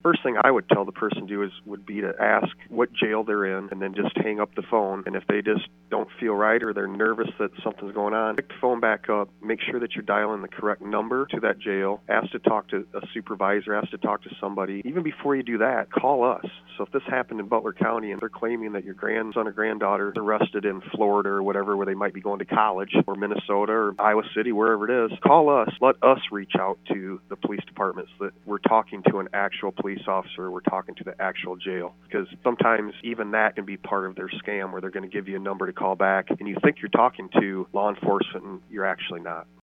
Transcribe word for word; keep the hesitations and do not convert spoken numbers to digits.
First thing I would tell the person to do is would be to ask what jail they're in and then just hang up the phone. And if they just don't feel right or they're nervous that something's going on, pick the phone back up, make sure that you're dialing the correct number to that jail, ask to talk to a supervisor, ask to talk to somebody. Even before you do that, call us. So if this happened in Butler County and they're claiming that your grandson or granddaughter is arrested in Florida or whatever, where they might be going to college, or Minnesota or Iowa City, wherever it is, call us. Let us reach out to the police departments that we're talking to an actual police officer, we're talking to the actual jail. Because sometimes even that can be part of their scam, where they're going to give you a number to call back and you think you're talking to law enforcement and you're actually not.